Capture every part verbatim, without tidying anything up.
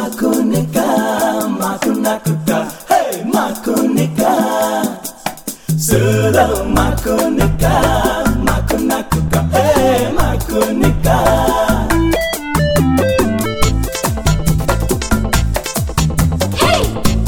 Makunika, makunakuka, hey, makunika. Solo makunika, makunakuka, hey, makunika. Hey,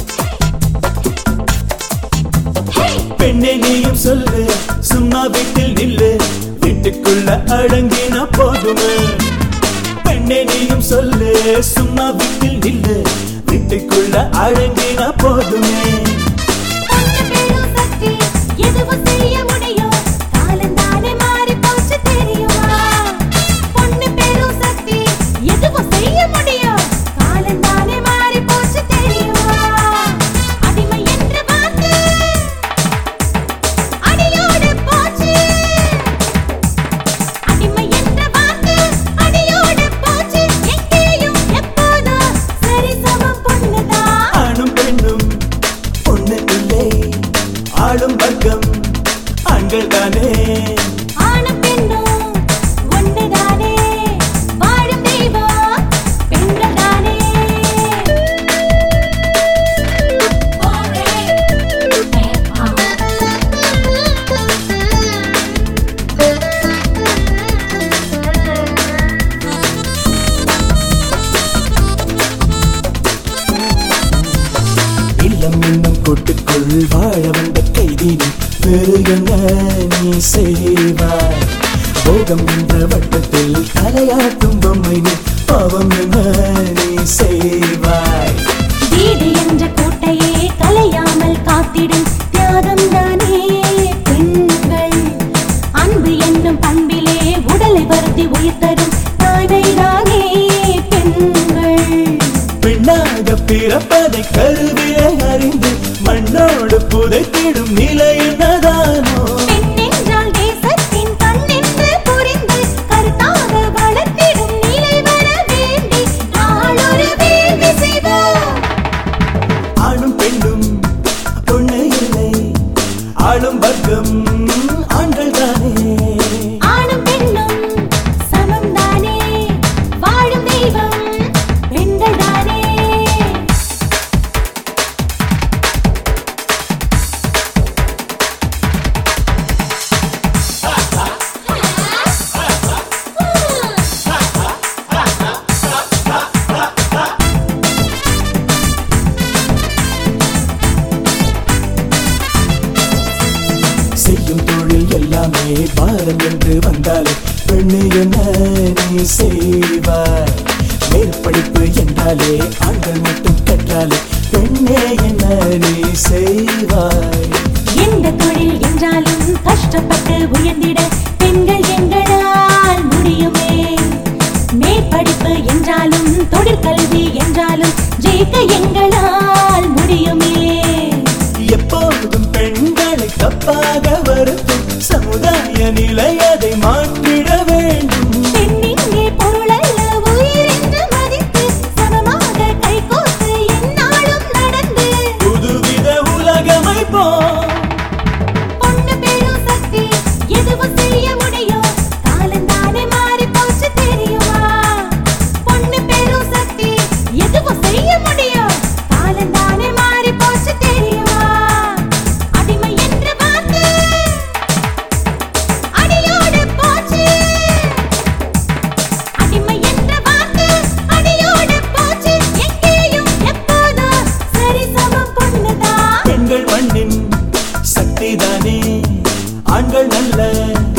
hey. பெண்ணே நீயும் சொல்லு, சும்மா வீட்டில் நில்லு, வீட்டுக்குள்ள அடங்கின போதுமே. பெண்ணே நீயும் சொல்லு, சும்மா வீட்டில் நில்லு, வீட்டுக்குள்ள அடங்கின போதுமே. பொண்ணு பேரும் சக்தி, எதுவும் செய்ய முடியும், காலந்தானே மாறி போச்சு தெரியுமா? பொண்ணு பேரும் சக்தி, எதுவும் செய்ய முடியும், காலந்தானே மாறி போச்சு தெரியுமா? அடிமை என்ற வார்த்தை அடியோடு போச்சு. அடிமை என்ற வார்த்தை அடியோடு போச்சு. எங்கேயும் எப்போதும் சரிசமம் பொண்ணுதான். ஆணும் பெண்ணும் பொண்ணு இல்லை, ஆளும் வர்க்கம் ஆண்கள் தானே. ஆணும் பெண்ணும் ஒன்றுதானே, வாழும் தெய்வம் பெண்கள் தானே. இல்லம் என்னும் கூட்டுக்குள் வாழ வந்த கைதி நீ, வேறு என்ன நீ செய்வாய்? போகம் என்ற வட்டத்தில் தலையாட்டும் பொம்மை நீ, பாவம் என்ன நீ செய்வாய்? வீடு என்ற கோட்டையே கலையாமல் காத்திடும் தியாகம் தானே பெண்கள். அன்பு என்னும் பண்பிலே உடலை வருத்தி உயிர் தரும் தாய்மைதானே பெண்கள். பெண்ணாக பிறப்பதை கருவிலே அறிந்து மண்ணோடு புதைத்திடும் நிலை என்னதானோ? பெண் என்றால் தேசத்தின் கண் என்று புரிந்து கருத்தாக வளர்த்திடும் நிலை வர வேண்டி நாளொரு வேள்வி செய்வோம். ஆணும் பெண்ணும் பொண்ணு இல்லை, ஆளும் வர்க்கம் ஆண்கள் தானே. ஆணும் பெண்ணும் சமம் தானே, வாழும் தெய்வம் பெண்கள் தானே. செய்யும் தொழில் எல்லாமே பாரம் என்று வந்தாலே பெண்ணு என்ன நீ செய்வாய்? மேற்படிப்பு என்றாலே ஆண்கள் மட்டும் கற்றாலே பெண்ணே என்ன நீ செய்வாய்? எந்த தொழில் என்றாலும் கஷ்டப்பட்டு உயர்ந்திட பெண்கள் எங்களால் முடியுமே. மேற்படிப்பு என்றாலும் தொழிற்கல்வி என்றாலும் ஜெயிக்க எங்களால் முடியுமே. எப்போதும் பெண்களை தப்பாக வருத்தும் சமுதாய நிலை அதை மாற்றிட வேண்டும். பெண்ணிங்கே பொருளல்ல உயிர் என்று மதித்து சமமாக கைகோர்த்து எந்நாளும் நடந்து புதுவித உலகமைப்போம். பொண்ணு பேரும் சக்தி, எதுவும் செய்ய முடியும், காலந்தானே மாறி போச்சு தெரியுமா? பொண்ணு பேரும் சக்தி, எதுவும் செய்ய முடியும், காலந்தானே மாறி போச்சு தெரியுமா? அடிமை என்ற வார்த்தை அடியோடு போச்சு. அடிமை என்ற வார்த்தை அடியோடு போச்சு. எங்கேயும் எப்போதும் சரிசமம் பொண்ணுதான். பெண்கள் மண்ணின் சக்திதானே, ஆண்கள் நல்ல